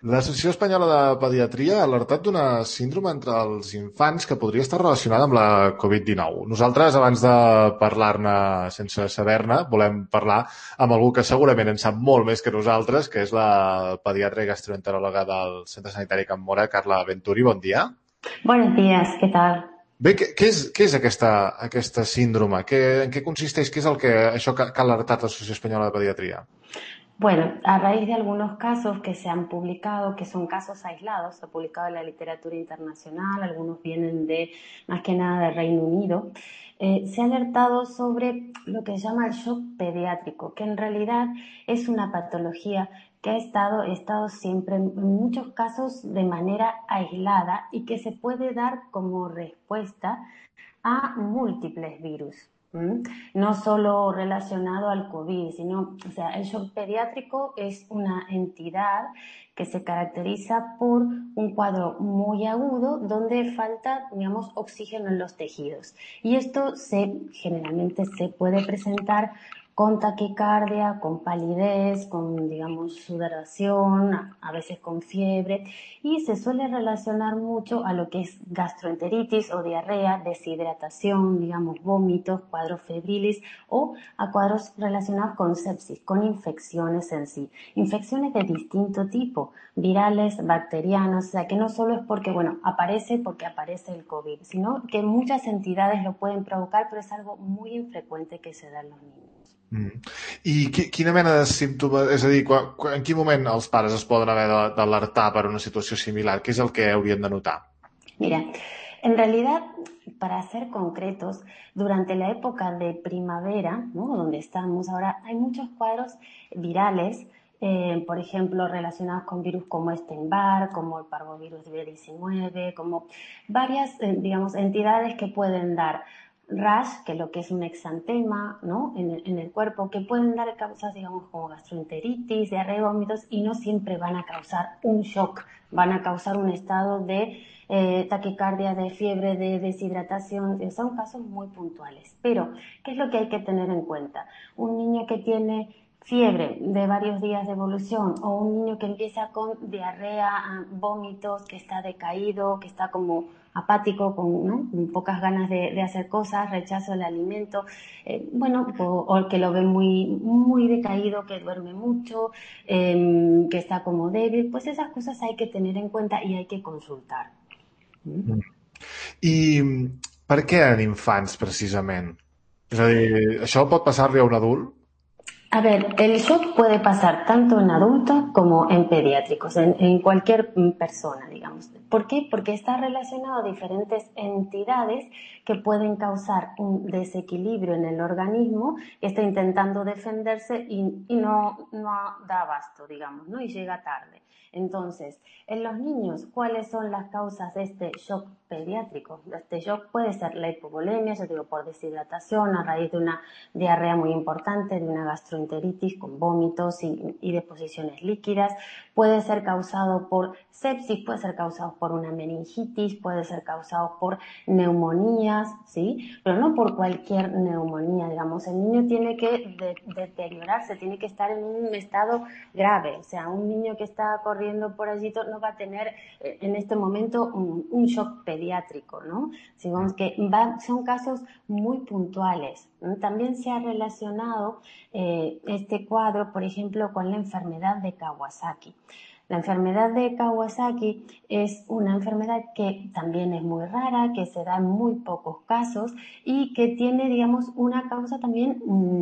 L'Associació Espanyola de Pediatria ha alertat d'una síndrome entre els infants que podria estar relacionada amb la Covid-19. Nosaltres, abans de parlar-ne sense saber-ne, volem parlar amb algú que segurament en sap molt més que nosaltres, que és la pediatra i gastroenteròloga del Centre Sanitari Can Mora, Carla Venturi. Bon dia. Buenos días, ¿qué tal? Bé, què és aquesta síndrome? En què consisteix? Què és això que ha alertat l'Associació Espanyola de Pediatria? Bueno, a raíz de algunos casos que se han publicado, que son casos aislados, se ha publicado en la literatura internacional, algunos vienen de, más que nada, del Reino Unido, se ha alertado sobre lo que se llama el shock pediátrico, que en realidad es una patología que ha estado siempre, en muchos casos, de manera aislada y que se puede dar como respuesta a múltiples virus. No solo relacionado al COVID, sino, o sea, el shock pediátrico es una entidad que se caracteriza por un cuadro muy agudo donde falta, digamos, oxígeno en los tejidos. Y esto generalmente se puede presentar con taquicardia, con palidez, con, digamos, sudoración, a veces con fiebre, y se suele relacionar mucho a lo que es gastroenteritis o diarrea, deshidratación, digamos, vómitos, cuadros febriles o a cuadros relacionados con sepsis, con infecciones en sí. Infecciones de distinto tipo, virales, bacterianas, o sea, que no solo es porque, bueno, aparece porque aparece el COVID, sino que muchas entidades lo pueden provocar, pero es algo muy infrecuente que se da en los niños. Mm. I quina mena de símptomes... És a dir, en quin moment els pares es poden haver d'alertar per una situació similar? Què és el que haurien de notar? Mira, en realidad, para ser concretos, durante la época de primavera, ¿no?, donde estamos ahora, hay muchos cuadros virales, por ejemplo, relacionados con virus como Epstein-Barr, como el parvovirus B19, como varias, digamos, entidades que pueden dar rash, que es lo que es un exantema, ¿no?, en el cuerpo, que pueden dar causas, digamos, como gastroenteritis, diarrea, vómitos, y no siempre van a causar un shock, van a causar un estado de taquicardia, de fiebre, de deshidratación. Son casos muy puntuales. Pero, ¿qué es lo que hay que tener en cuenta? Un niño que tiene fiebre de varios días de evolución o un niño que empieza con diarrea, vómitos, que está decaído, que está como apático, con pocas ganas de hacer cosas, rechazo del alimento, bueno, o que lo ve muy, muy decaído, que duerme mucho, que está como débil, pues esas cosas hay que tener en cuenta y hay que consultar. Mm. I per què en infants, precisament? És a dir, això pot passar-li a un adult? A ver, el shock puede pasar tanto en adultos como en pediátricos, en cualquier persona, digamos. ¿Por qué? Porque está relacionado a diferentes entidades que pueden causar un desequilibrio en el organismo que está intentando defenderse y no da abasto, digamos, ¿no? Y llega tarde. Entonces, en los niños, ¿cuáles son las causas de este shock pediátrico? Este shock puede ser la hipovolemia, yo digo, por deshidratación a raíz de una diarrea muy importante, de una gastroenteritis con vómitos y deposiciones líquidas. Puede ser causado por sepsis, puede ser causado por una meningitis, puede ser causado por neumonías, ¿sí? Pero no por cualquier neumonía, digamos. El niño tiene que deteriorarse, tiene que estar en un estado grave. O sea, un niño que está corriendo por allí no va a tener en este momento un shock pediátrico, ¿no? Digamos que son casos muy puntuales. También se ha relacionado este cuadro, por ejemplo, con la enfermedad de Kawasaki. La enfermedad de Kawasaki es una enfermedad que también es muy rara, que se da en muy pocos casos y que tiene, digamos, una causa también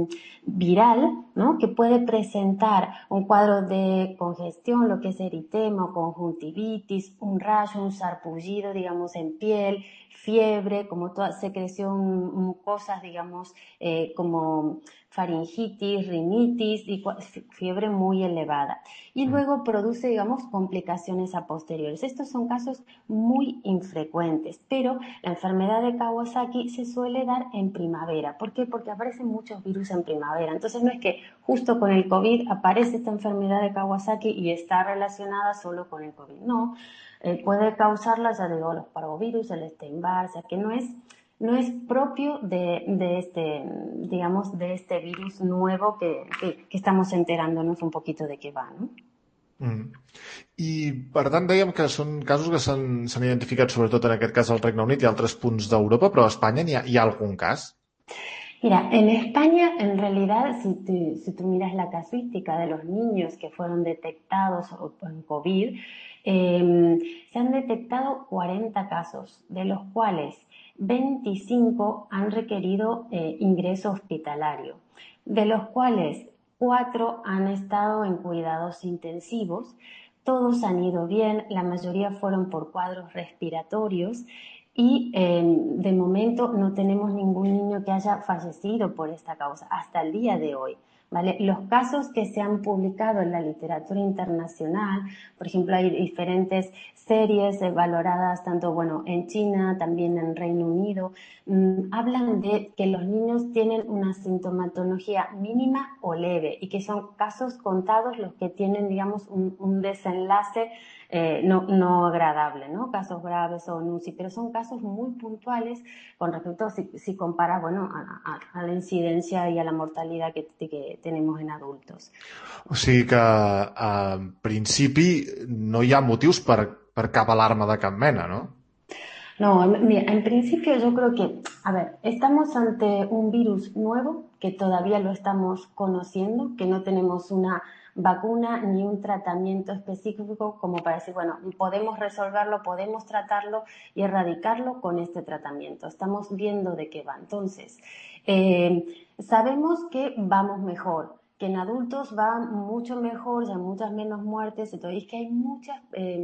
viral, ¿no?, que puede presentar un cuadro de congestión, lo que es eritema, conjuntivitis, un rayo, un sarpullido, digamos, en piel, fiebre, como toda secreción mucosas, digamos, como faringitis, rinitis y fiebre muy elevada. Y luego produce, digamos, complicaciones a posteriores. Estos son casos muy infrecuentes, pero la enfermedad de Kawasaki se suele dar en primavera. ¿Por qué? Porque aparecen muchos virus en primavera. Entonces no es que justo con el COVID aparece esta enfermedad de Kawasaki y está relacionada solo con el COVID. No, puede causarla, ya digo, los parvovirus, el Epstein-Barr, o sea que no es propio de este, digamos, de este virus nuevo que estamos enterándonos un poquito de qué va, ¿no? Mm. I, per tant, dèiem que són casos que s'han identificat sobretot en aquest cas al Regne Unit i altres punts d'Europa, però a Espanya hi ha algun cas? Mira, en España, en realidad, si tú miras la casuística de los niños que fueron detectados en COVID, se han detectado 40 casos, de los cuales 25 han requerido ingreso hospitalario, de los cuales 4 han estado en cuidados intensivos. Todos han ido bien, la mayoría fueron por cuadros respiratorios y de momento no tenemos ningún niño que haya fallecido por esta causa hasta el día de hoy. ¿Vale? Los casos que se han publicado en la literatura internacional, por ejemplo, hay diferentes series valoradas tanto en China, también en Reino Unido, hablan de que los niños tienen una sintomatología mínima o leve y que son casos contados los que tienen, digamos, un desenlace no agradable, ¿no? Casos graves o NUCI, pero son casos muy puntuales con respecto si compara, a la incidencia y a la mortalidad que tenemos en adultos. O sigui que, en principi, no hi ha motius per cap alarma de cap mena, no? No, mira, en principio yo creo que, a ver, estamos ante un virus nuevo que todavía lo estamos conociendo, que no tenemos una vacuna ni un tratamiento específico como para decir, bueno, podemos resolverlo, podemos tratarlo y erradicarlo con este tratamiento. Estamos viendo de qué va. Entonces, sabemos que vamos mejor, que en adultos va mucho mejor, ya muchas menos muertes, entonces es que hay muchas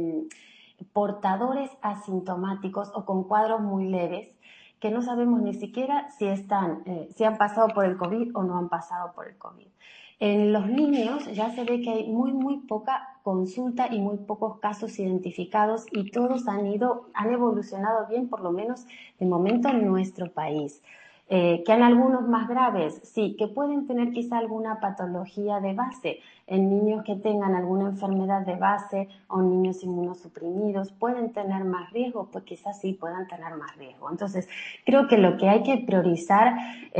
portadores asintomáticos o con cuadros muy leves que no sabemos ni siquiera si han pasado por el COVID o no han pasado por el COVID. En los niños ya se ve que hay muy poca consulta y muy pocos casos identificados y todos han evolucionado bien, por lo menos de momento en nuestro país. Que han algunos más graves, sí, que pueden tener quizá alguna patología de base en niños que tengan alguna enfermedad de base o niños inmunosuprimidos, pueden tener más riesgo, pues quizás sí puedan tener más riesgo. Entonces, creo que lo que hay que priorizar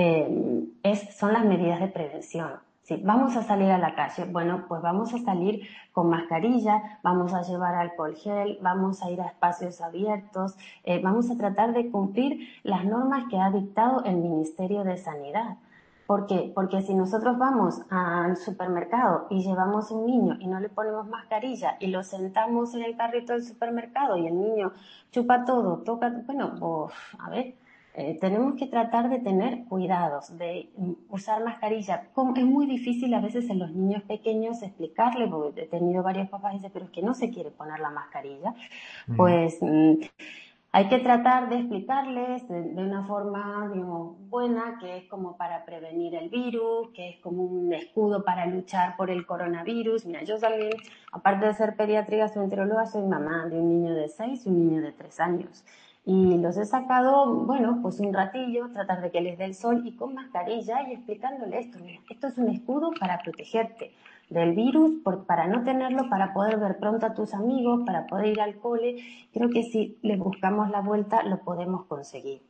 son las medidas de prevención. Sí, vamos a salir a la calle, bueno, pues vamos a salir con mascarilla, vamos a llevar alcohol gel, vamos a ir a espacios abiertos, vamos a tratar de cumplir las normas que ha dictado el Ministerio de Sanidad. ¿Por qué? Porque si nosotros vamos al supermercado y llevamos un niño y no le ponemos mascarilla y lo sentamos en el carrito del supermercado y el niño chupa todo, toca, bueno, pues, a ver, tenemos que tratar de tener cuidados, de usar mascarilla. Es muy difícil a veces en los niños pequeños explicarle, porque he tenido varios papás que dicen, pero es que no se quiere poner la mascarilla. Pues hay que tratar de explicarles de una forma, digamos, buena, que es como para prevenir el virus, que es como un escudo para luchar por el coronavirus. Mira, yo también, aparte de ser pediátrica, soy enteróloga, soy mamá de un niño de 6 y un niño de 3 años. Y los he sacado, bueno, pues un ratillo, tratar de que les dé el sol y con mascarilla y explicándole esto. Mira, esto es un escudo para protegerte del virus, para no tenerlo, para poder ver pronto a tus amigos, para poder ir al cole. Creo que si les buscamos la vuelta lo podemos conseguir.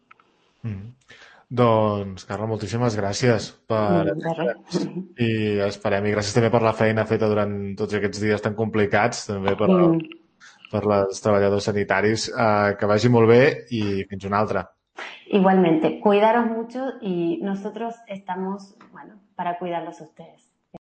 Doncs, Carla, moltíssimes gràcies per De res. atendre'ns i esperem, i gràcies també per la feina feta durant tots aquests dies tan complicats, també per les treballadors sanitaris. Que vagi molt bé i fins una altra. Igualmente, cuidaros mucho y nosotros estamos, bueno, para cuidarlos a ustedes.